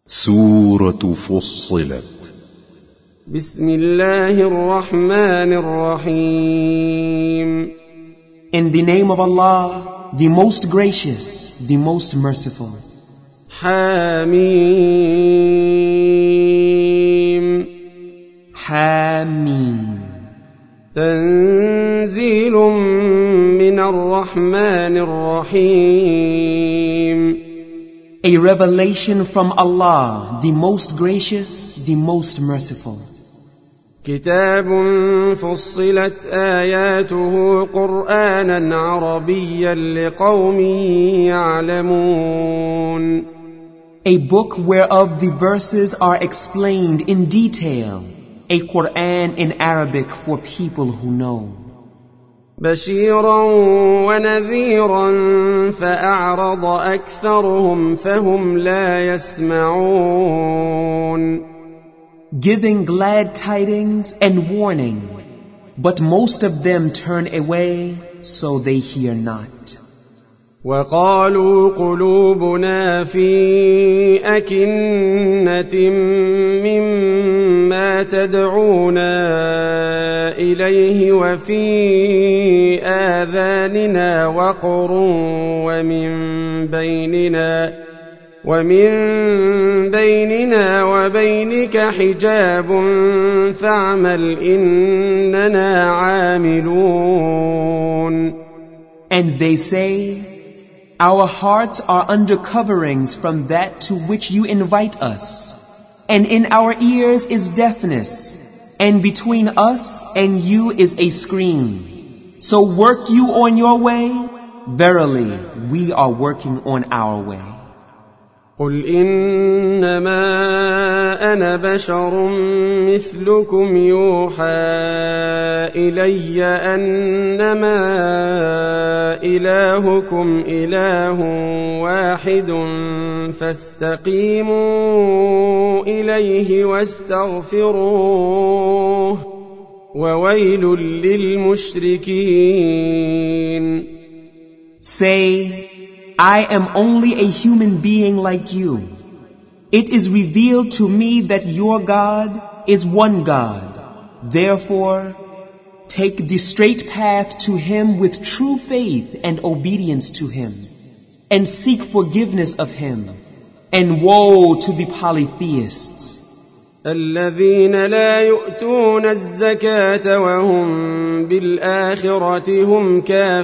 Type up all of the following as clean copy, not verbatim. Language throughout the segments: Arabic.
سورة فصلت. بسم الله الرحمن الرحيم. In the name of Allah, the most gracious, the most merciful. حميم. حميم. تنزيل من الرحمن الرحيم. A revelation from Allah, the most gracious, the most merciful. كتاب فصلت آياته قرآنا عربيا لقوم يعلمون. A book whereof the verses are explained in detail, a Quran in Arabic for people who know. بشيرا ونذيرا فأعرض أكثرهم فهم لا يسمعون. Giving glad tidings and warning, but most of them turn away, so they hear not. وقالوا قلوبنا في أكنة مما تدعونا إليه وفي آذاننا وقر ومن بيننا وبينك حجاب فاعمل إننا عاملون. And they say, our hearts are under coverings from that to which you invite us, and in our ears is deafness, and between us and you is a screen. So work you on your way. Verily, we are working on our way. قل إنما أنا بشر مثلكم يوحى إلي أنما إلهكم إله واحد فاستقيموا إليه واستغفروه وويل للمشركين. Say, I am only a human being like you. It is revealed to me that your God is one God. Therefore, take the straight path to Him with true faith and obedience to Him, and seek forgiveness of Him. And woe to the polytheists, الذين لا يؤتون الزكاة وهم بالآخرة هم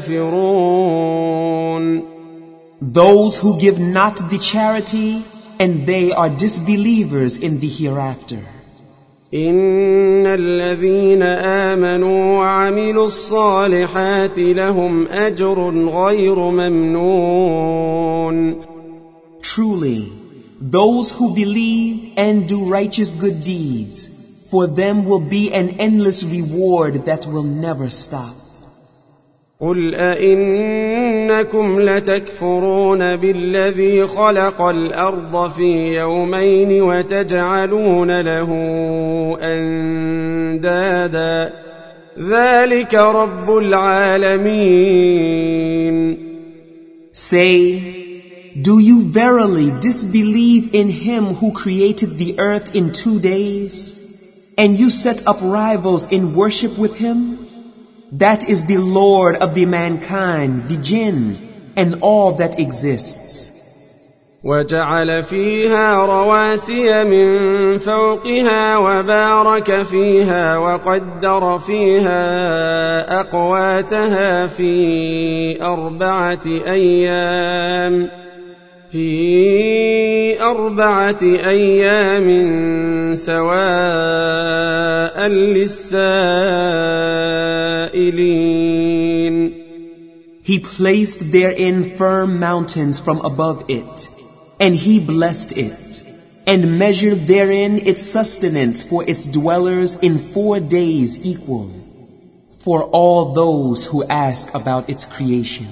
كافرون. those who give not the charity, and they are disbelievers in the hereafter. إن الذين آمنوا وعملوا الصالحات لهم أجر غير ممنون. Truly, those who believe and do righteous good deeds, for them will be an endless reward that will never stop. قل أئنكم لتكفرون بالذي خلق الأرض في يومين وتجعلون له أندادا ذلك رب العالمين. Say, do you verily disbelieve in Him who created the earth in 2 days, and you set up rivals in worship with Him? That is the Lord of the mankind, the jinn, and all that exists. وجعل فيها رواسي من فوقها وبارك فيها وقدر فيها أقواتها في أربعة أيام سواء للسائلين. He placed therein firm mountains from above it, and He blessed it, and measured therein its sustenance for its dwellers in 4 days equal, for all those who ask about its creation.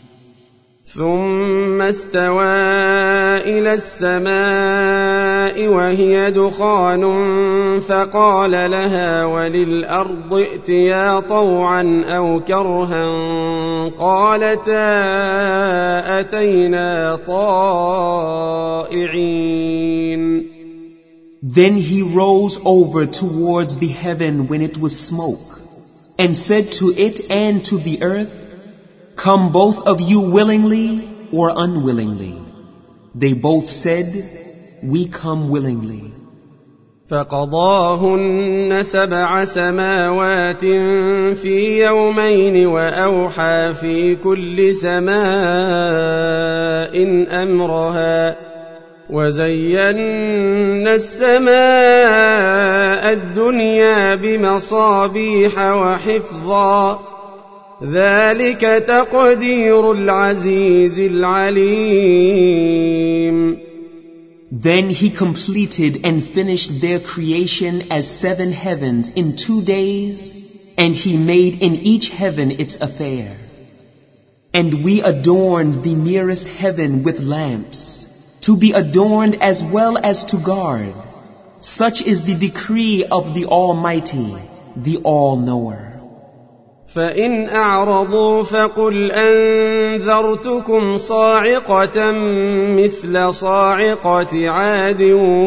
ثم استوى إلى السماء وهي دخان فقال لها وللأرض ائتيا طوعا أو كرها قالتا أتينا طائعين. Then he rose over towards the heaven when it was smoke, and said to it and to the earth, "Come both of you willingly or unwillingly." They both said, "We come willingly." فقضاهن 7 سماوات في يومين وأوحى في كل سماء أمرها وزينا السماء الدنيا بمصابيح وحفظا ذلك تقدير العزيز العليم. Then he completed and finished their creation as 7 heavens in 2 days, and he made in each heaven its affair. And we adorned the nearest heaven with lamps, to be adorned as well as to guard. Such is the decree of the Almighty, the All-Knower. فإن أعرضوا فقل أنذرتكم صاعقة مثل صاعقة عاد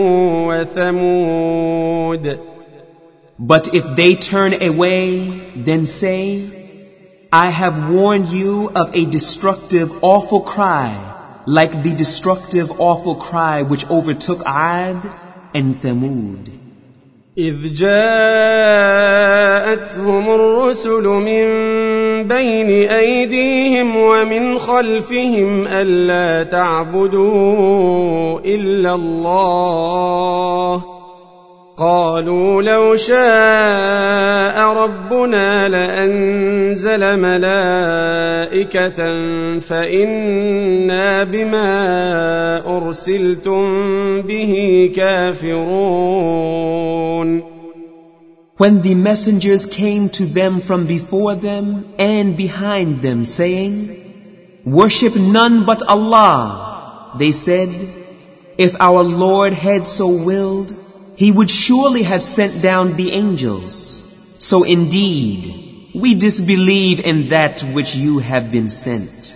وثمود. But if they turn away, then say, I have warned you of a destructive awful cry, like the destructive awful cry which overtook Ad and Thamud. إذ جاءتهم الرسل من بين أيديهم ومن خلفهم ألا تعبدوا إلا الله قالوا لو شاء ربنا لأنزل ملائكة فإنا بما أرسلتم به كافرون. When the messengers came to them from before them and behind them, saying, Worship none but Allah, they said, If our Lord had so willed, He would surely have sent down the angels. So indeed, we disbelieve in that which you have been sent.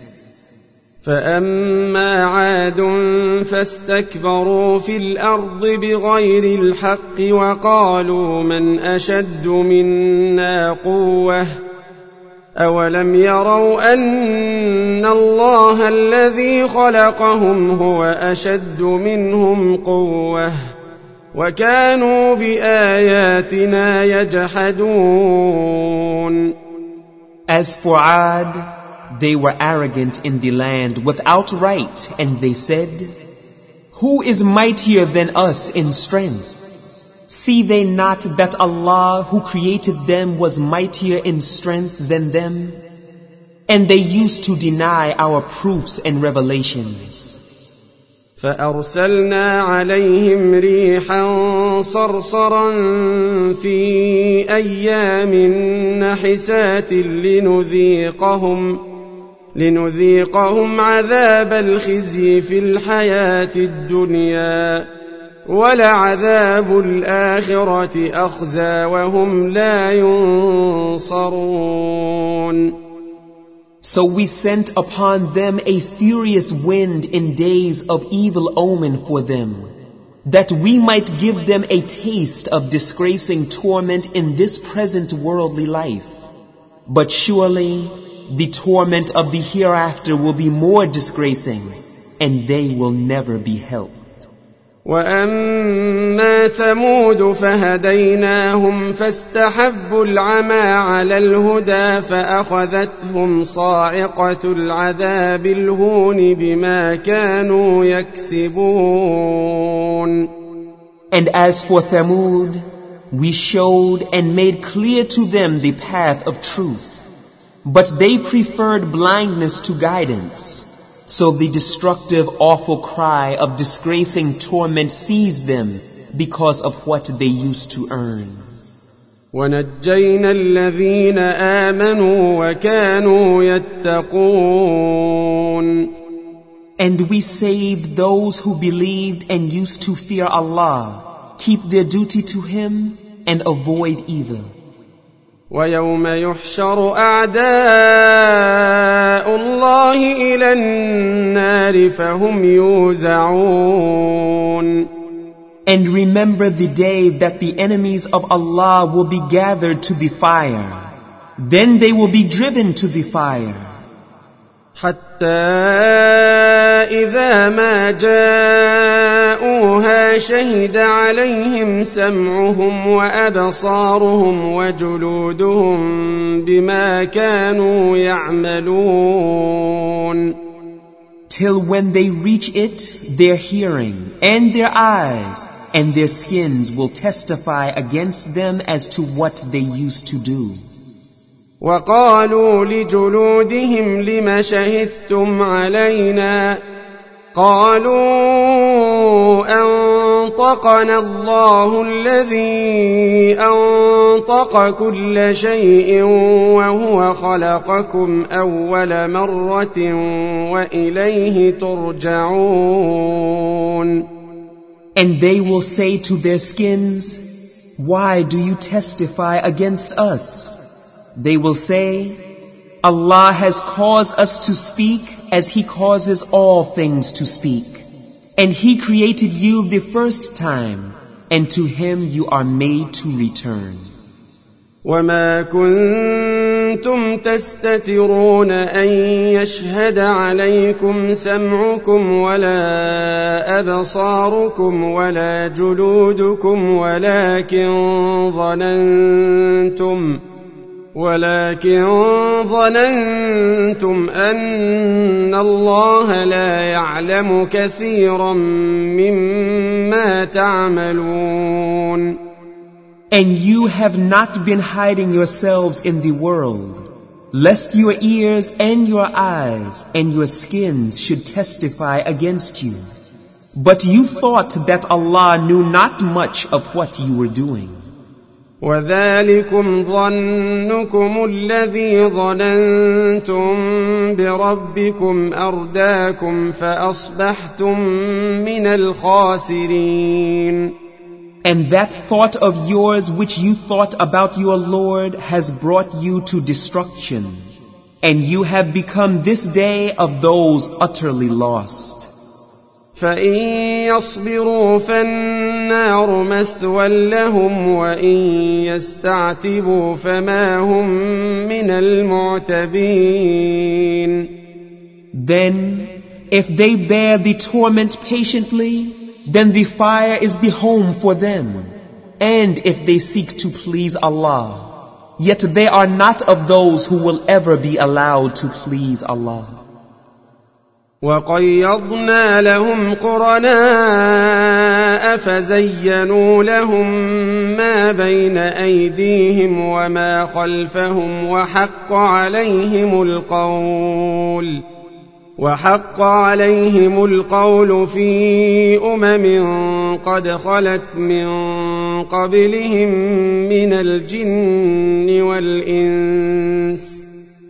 فأما عاد فاستكبروا في الأرض بغير الحق وقالوا من أشد منا قوة أولم يروا أن الله الذي خلقهم هو أشد منهم قوة وكانوا بآياتنا يجحدون. As for Ad, they were arrogant in the land without right, and they said, Who is mightier than us in strength? See they not that Allah who created them was mightier in strength than them? And they used to deny our proofs and revelations. فأرسلنا عليهم ريحا صرصرا في أيام نحسات لنذيقهم عذاب الخزي في الحياة الدنيا ولعذاب الآخرة أخزى وهم لا ينصرون. So we sent upon them a furious wind in days of evil omen for them, that we might give them a taste of disgracing torment in this present worldly life. But surely the torment of the hereafter will be more disgracing, and they will never be helped. وأما ثمود فهديناهم فاستحبوا العمى على الهدى فأخذتهم صاعقة العذاب الهون بما كانوا يكسبون. And as for Thamud, we showed and made clear to them the path of truth, but they preferred blindness to guidance. So the destructive, awful cry of disgracing torment seized them because of what they used to earn. وَنَجَّيْنَا الَّذِينَ آمَنُوا وَكَانُوا يَتَّقُونَ. And we saved those who believed and used to fear Allah, keep their duty to Him, and avoid evil. وَيَوْمَ يُحْشَرُ أَعْدَاءُ اللَّهِ إِلَى النَّارِ فَهُمْ يُوزَعُونَ. And remember the day that the enemies of Allah will be gathered to the fire. Then they will be driven to the fire. حتى إذا ما جاءوها شهد عليهم سمعهم وأبصارهم وجلودهم بما كانوا يعملون. Till when they reach it, their hearing and their eyes and their skins will testify against them as to what they used to do. وقالوا لجلودهم لم شهدتم علينا قالوا أنطقنا الله الذي أنطق كل شيء وهو خلقكم أول مرة وإليه ترجعون. And they will say to their skins, why do you testify against us? They will say, Allah has caused us to speak as He causes all things to speak. And He created you the first time, and to Him you are made to return. وما كنتم تستترون أن يشهد عليكم سمعكم ولا أبصاركم ولا جلودكم ولكن ظننتم أن الله لا يعلم كثيرا مما تعملون. And you have not been hiding yourselves in the world, lest your ears and your eyes and your skins should testify against you. But you thought that Allah knew not much of what you were doing. وذلكم ظنكم الذي ظننتم بربكم أرداكم فأصبحتم من الخاسرين. And that thought of yours which you thought about your Lord has brought you to destruction, and you have become this day of those utterly lost. فإن يصبروا فالنار مثوى لهم وإن يستعتبوا فما هم من المعتبين. Then, if they bear the torment patiently, then the fire is the home for them. And if they seek to please Allah, yet they are not of those who will ever be allowed to please Allah. وقيضنا لهم قرناء فزينوا لهم ما بين أيديهم وما خلفهم وحق عليهم القول في قد خلت من قبلهم من الجن والإنس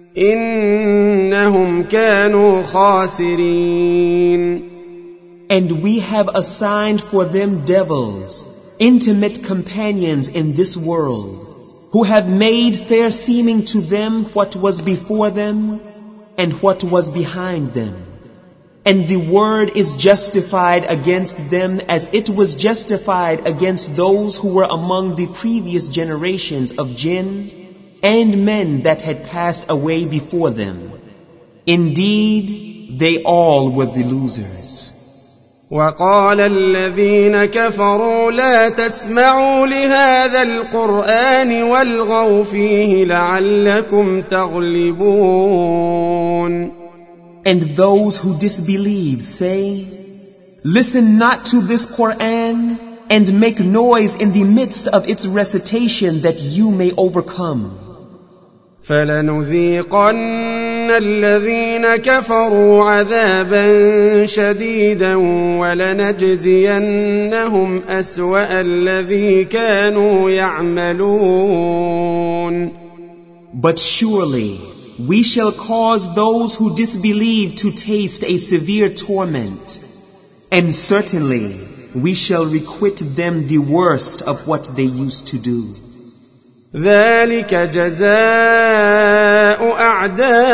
إنهم كانوا خاسرين. And we have assigned for them devils, intimate companions in this world, who have made fair seeming to them what was before them and what was behind them. And the word is justified against them as it was justified against those who were among the previous generations of jinn and men that had passed away before them. Indeed, they all were the losers. وقال الذين كفروا لا تسمعوا لهذا القرآن والغوا فيه لعلكم تغلبون. And those who disbelieve say, listen not to this Qur'an and make noise in the midst of its recitation that you may overcome. فلنذيقن الذين كفروا عذابا شديدا ولنجزينهم أسوأ الذي كانوا يعملون. But surely we shall cause those who disbelieve to taste a severe torment, and certainly we shall requite them the worst of what they used to do. ذلك جزاء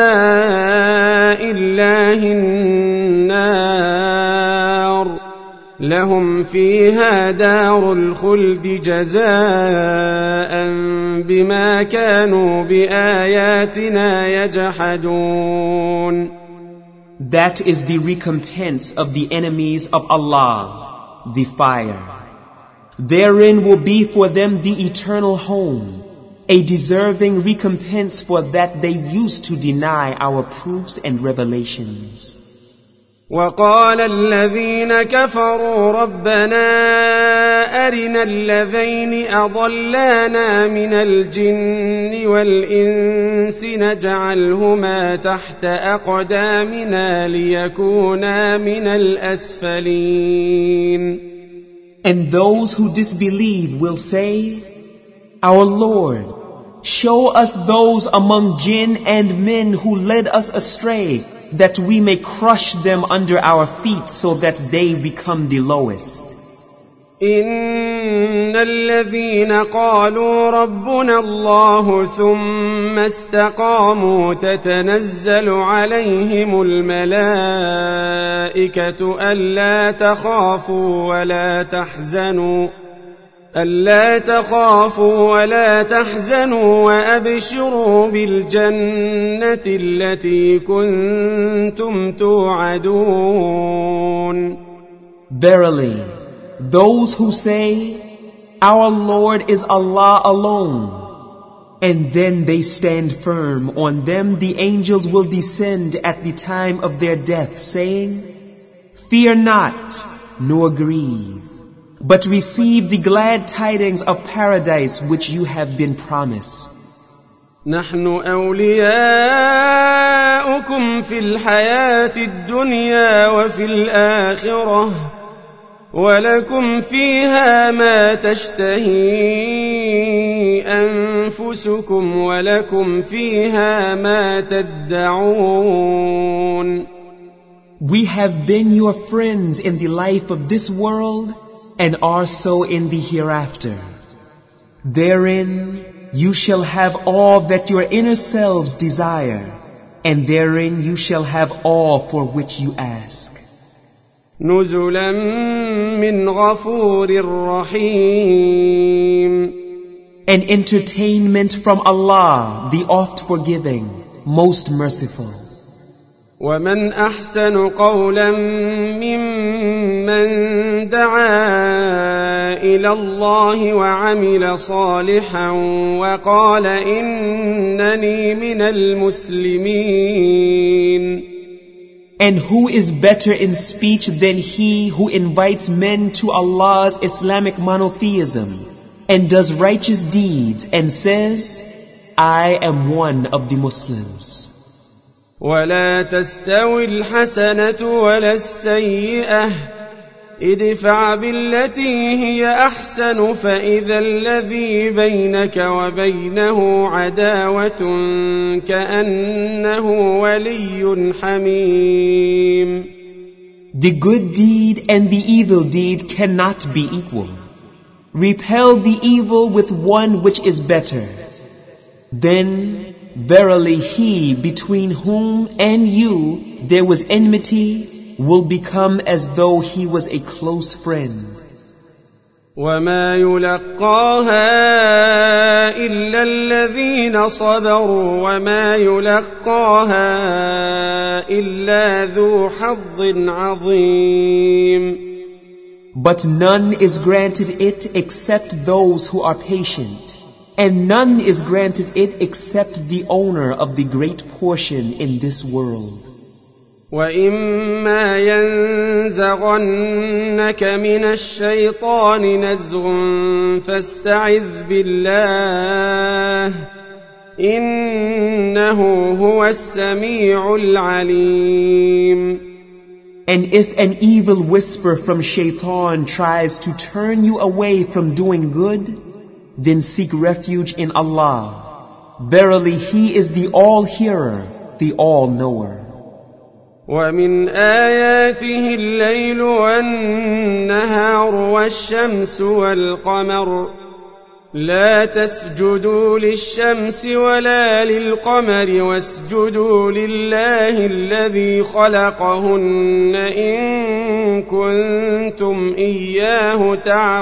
أعداء الله النار لهم فيها دار الخلد جزاء بما كانوا بآياتنا يجحدون. That is the recompense of the enemies of Allah, the fire. Therein will be for them the eternal home, a deserving recompense for that they used to deny our proofs and revelations. وقال الذين كفروا ربنا أرنا الذين أضلانا من الجن والإنس نجعلهما تحت أقدامنا ليكونا من الأسفلين. And those who disbelieve will say, Our Lord, show us those among jinn and men who led us astray, that we may crush them under our feet so that they become the lowest. إن الذين قالوا ربنا الله ثم استقاموا تتنزل عليهم الملائكة ألا تخافوا ولا تحزنوا وأبشروا بالجنة التي كنتم توعدون. Verily, those who say, Our Lord is Allah alone, and then they stand firm, on them the angels will descend at the time of their death, saying, Fear not, nor grieve, but receive the glad tidings of paradise which you have been promised. نحن أولياؤكم في الحياة الدنيا وفي الآخرة ولكم فيها ما تشتهي أنفسكم ولكم فيها ما تدعون. We have been your friends in the life of this world and are so in the hereafter. Therein you shall have all that your inner selves desire, and therein you shall have all for which you ask. نزلا من غفور رحيم. An entertainment from Allah, the oft forgiving, most merciful. ومن أحسن قولا ممن دعا إلى الله وعمل صالحا وقال إنني من المسلمين. And who is better in speech than he who invites men to Allah's Islamic monotheism and does righteous deeds and says, I am one of the Muslims. ولا تستوي الحسنة ولا السيئة ادفع بالتي هي أحسن فإذا الذي بينك وبينه عداوة كأنه ولي حميم. The good deed and the evil deed cannot be equal. Repel the evil with one which is better. Then verily he between whom and you there was enmity will become as though he was a close friend. وما يلقاها إلا الذين صبروا وما يلقاها إلا ذو حظ عظيم. But none is granted it except those who are patient. And none is granted it except the owner of the great portion in this world. وَإِمَّا يَنزَغَنَّكَ مِنَ الشَّيْطَانِ نَزْغٌ فَاسْتَعِذْ بِاللَّهِ إِنَّهُ هُوَ السَّمِيعُ الْعَلِيمُ. And if an evil whisper from Shaitan tries to turn you away from doing good, then seek refuge in Allah. Verily He is the All-Hearer, the All-Knower. وَمِنْ آيَاتِهِ اللَّيْلُ وَالنَّهَارُ وَالشَّمْسُ وَالْقَمَرُ لَا تَسْجُدُوا لِلشَّمْسِ وَلَا لِلْقَمَرِ وَاسْجُدُوا لِلَّهِ الَّذِي خَلَقَهُنَّ إِن كنتم إياه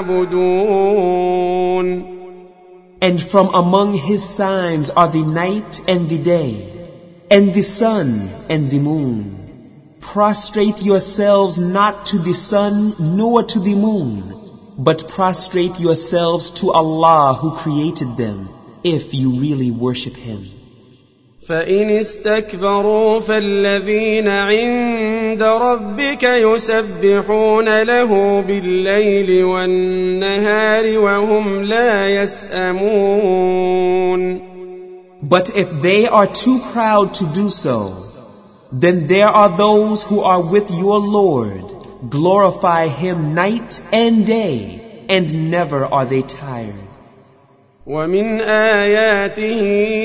تعبدون. And from among his signs are the night and the day, and the sun and the moon. Prostrate yourselves not to the sun nor to the moon, but prostrate yourselves to Allah who created them, if you really worship Him. فإن استكبروا فالذين عند ربك يسبحون له بالليل والنهار وهم لا يسأمون. But if they are too proud to do so, then there are those who are with your Lord, glorify Him night and day, and never are they tired. ومن آياته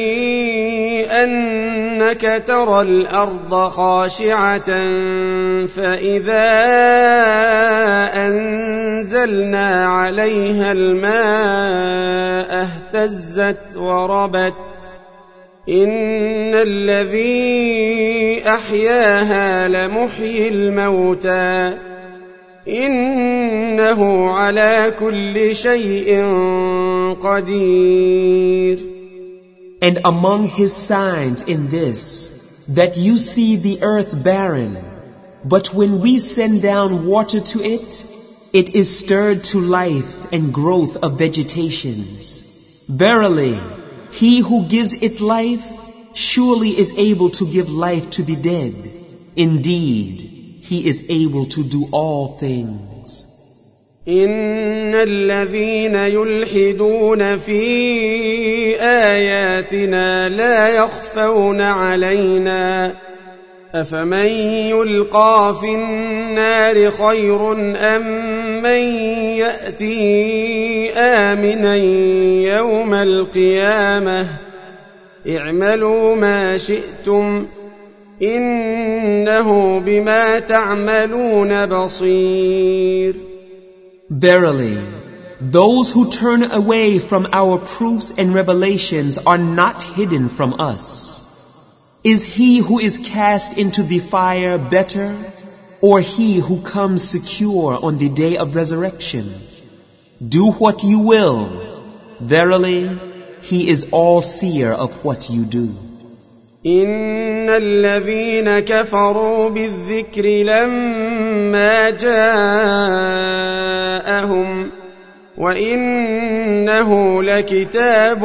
أنك ترى الأرض خاشعة فإذا أنزلنا عليها الماء اهتزت وربت إن الذي أحياها لمحيي الموتى إنه على كل شيء قدير. And among his signs in this, that you see the earth barren, but when we send down water to it, it is stirred to life and growth of vegetations. Verily, he who gives it life surely is able to give life to the dead. Indeed, He is able to do all things. إن الذين يلحدون في آياتنا لا يخفون علينا أفمن يلقى في النار خير أم من يأتي آمنا يوم القيامة اعملوا ما شئتم إنه بما تعملون بصير. Verily, those who turn away from our proofs and revelations are not hidden from us. Is he who is cast into the fire better, or he who comes secure on the day of resurrection? Do what you will. Verily, he is all-seer of what you do. إن الذين كفروا بالذكر لما جاءهم وإنه لكتاب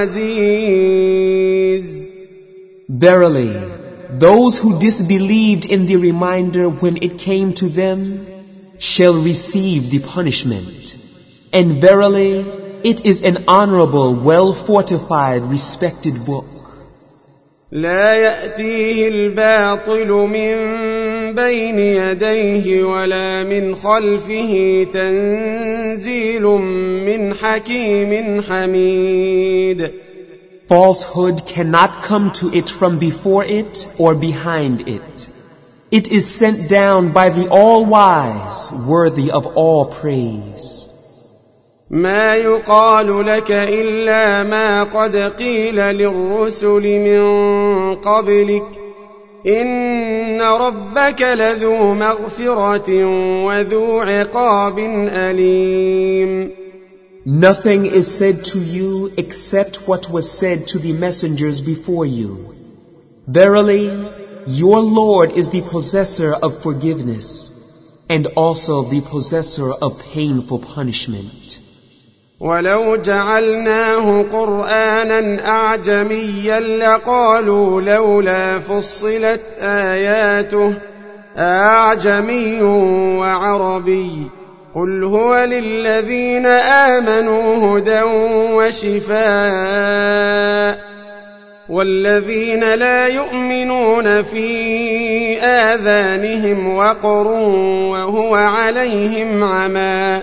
عزيز. Verily, those who disbelieved in the reminder when it came to them shall receive the punishment. And verily, it is an honorable, well-fortified, respected book. لا يأتيه الباطل من بين يديه ولا من خلفه تنزيل من حكيم حميد. Falsehood cannot come to it from before it or behind it. It is sent down by the All-Wise, worthy of all praise. ما يقال لك إلا ما قد قيل للرسل من قبلك إن ربك لذو مغفرة وذو عقاب أليم. Nothing is said to you except what was said to the messengers before you. Verily, your Lord is the possessor of forgiveness and also the possessor of painful punishment. ولو جعلناه قرآنا أعجميا لقالوا لولا فصلت آياته أعجمي وعربي قل هو للذين آمنوا هدى وشفاء والذين لا يؤمنون في آذانهم وقر وهو عليهم عمى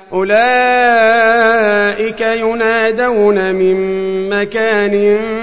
أولئك ينادون من مكان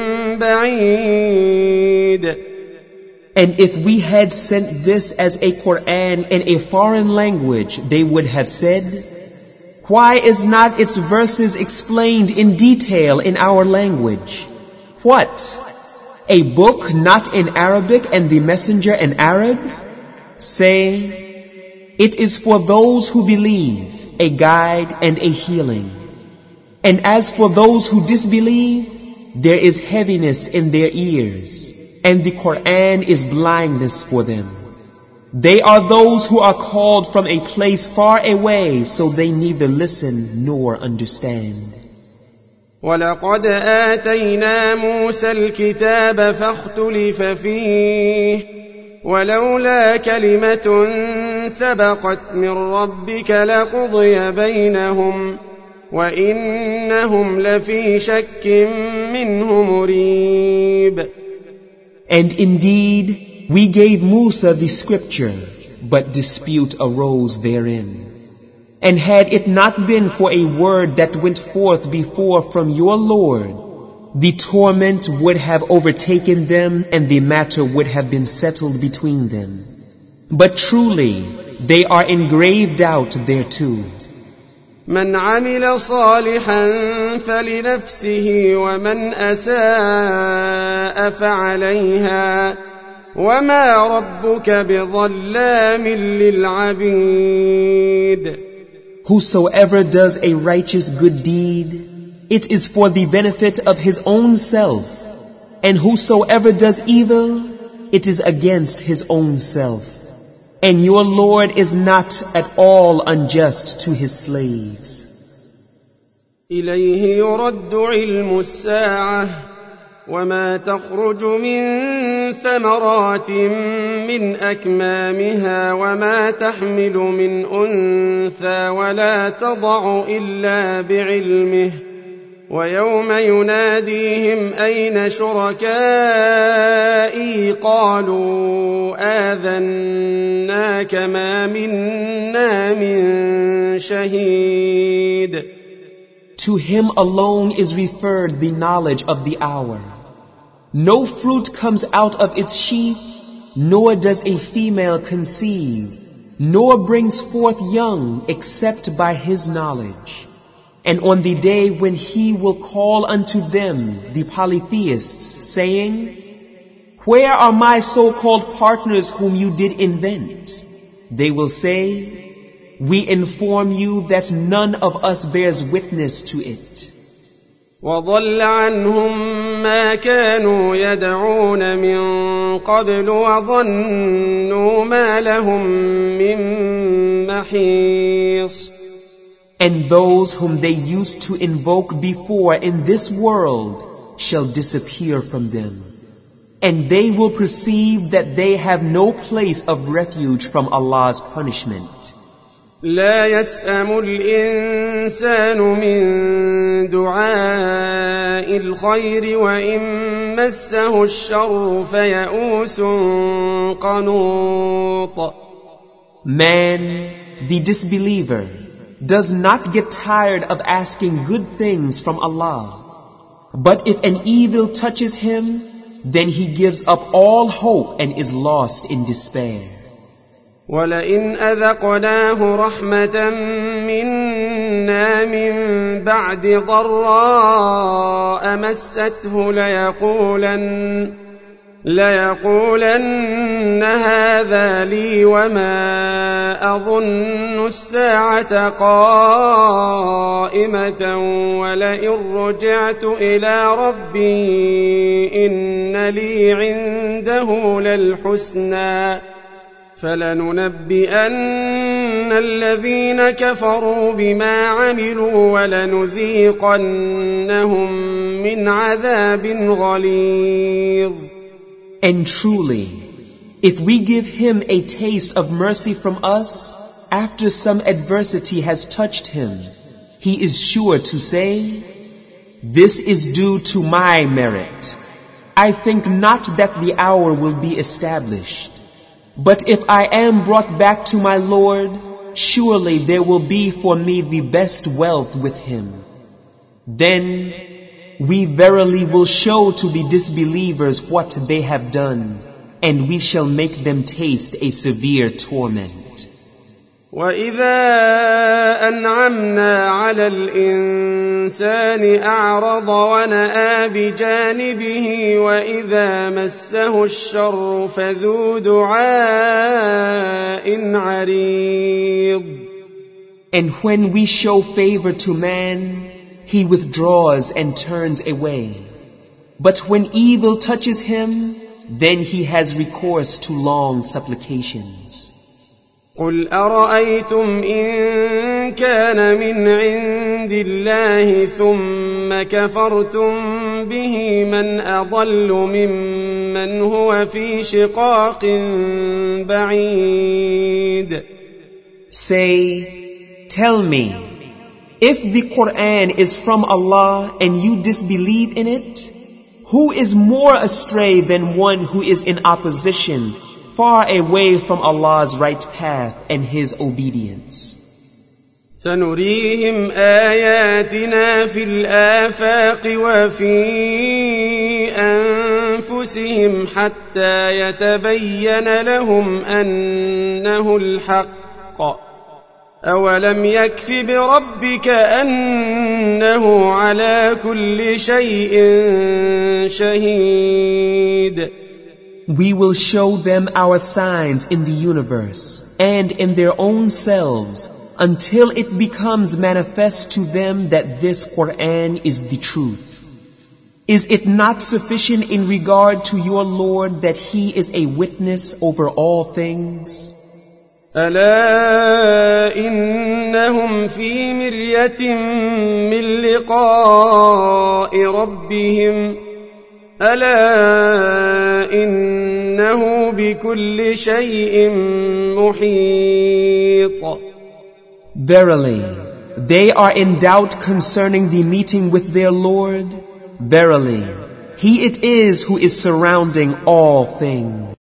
بعيد. And if we had sent this as a Quran in a foreign language, they would have said, why is not its verses explained in detail in our language? What? A book not in Arabic and the messenger in Arab? Say, It is for those who believe a guide and a healing. And as for those who disbelieve, there is heaviness in their ears, and the Quran is blindness for them. They are those who are called from a place far away, so they neither listen nor understand. وَلَقَدْ آتَيْنَا مُوسَى الْكِتَابَ فَاخْتُلِفَ فِيهِ وَلَوْلَا كَلِمَةٌ سَبَقَتْ مِنْ رَبِّكَ لَقُضِيَ بَيْنَهُمْ وَإِنَّهُمْ لَفِي شَكٍّ مِّنْهُ مُرِيبٍ. And indeed, we gave Musa the scripture, but dispute arose therein. And had it not been for a word that went forth before from your Lord, the torment would have overtaken them and the matter would have been settled between them. But truly, they are in grave doubt thereto. من عمل صالحا فلنفسه ومن أساء فعليها وما ربك بظلام للعبيد. Whosoever does a righteous good deed, it is for the benefit of his own self, and whosoever does evil, it is against his own self. And your Lord is not at all unjust to his slaves. إليه يرد علم الساعة وما تخرج من ثمرات من أكمامها وما تحمل من أنثى ولا تضع إلا بعلمه ويوم يناديهم أين شركائي قالوا آذناك ما منا من شهيد. To him alone is referred the knowledge of the hour. No fruit comes out of its sheath, nor does a female conceive, nor brings forth young except by his knowledge. And on the day when he will call unto them, the polytheists, saying, where are my so-called partners whom you did invent? They will say, we inform you that none of us bears witness to it. وَضَلَّ عَنْهُمْ مَا كَانُوا يَدْعُونَ مِنْ قَبْلُ وَظَنُّوا مَا لَهُمْ مِنْ مَحِيصٍ. And those whom they used to invoke before in this world shall disappear from them. And they will perceive that they have no place of refuge from Allah's punishment. لا يسأم الإنسان من دعاء الخير وإن مسه الشر فيئوس قنوط. Man, the disbeliever, does not get tired of asking good things from Allah. But if an evil touches him, then he gives up all hope and is lost in despair. وَلَئِنْ أَذَقْنَاهُ رَحْمَةً مِنَّا مِنْ بَعْدِ ضَرَّاءَ مَسَّتْهُ لَيَقُولَنَّ هَذَا لِي وَمَا أَظُنُّ السَّاعَةَ قَائِمَةً وَلَئِنْ رُجِعْتُ إِلَى رَبِّي إِنَّ لِي عِندَهُ لَلْحُسْنَى فَلَنُنَبِّئَنَّ الَّذِينَ كَفَرُوا بِمَا عَمِلُوا وَلَنُذِيقَنَّهُمْ مِنْ عَذَابٍ غَلِيظٍ. And truly, if we give him a taste of mercy from us after some adversity has touched him, he is sure to say, this is due to my merit. I think not that the hour will be established. But if I am brought back to my Lord, surely there will be for me the best wealth with him. Then we verily will show to the disbelievers what they have done, and we shall make them taste a severe torment. وإذا أنعمنا على الإنسان أعرض ونأى بجانبه وإذا مسه الشر فذو دعاء عريض. And when we show favor to man, he withdraws and turns away. But when evil touches him, then he has recourse to long supplications. قل أرأيتم إن كان من عند الله ثم كفرتم به من أضل ممن هو في شقاق بعيد. Say, tell me, if the Quran is from Allah and you disbelieve in it, who is more astray than one who is in opposition, far away from Allah's right path and His obedience? سنريهم آياتنا في الآفاق وفي أنفسهم حتى يتبين لهم أنه الحق. أولم يكف بربك أنه على كل شيء شهيد. We will show them our signs in the universe and in their own selves until it becomes manifest to them that this Quran is the truth. Is it not sufficient in regard to your Lord that He is a witness over all things? ألا إنهم في مرية من لقاء ربهم ألا إنه بكل شيء محيط. Verily, they are in doubt concerning the meeting with their Lord. Verily, He it is who is surrounding all things.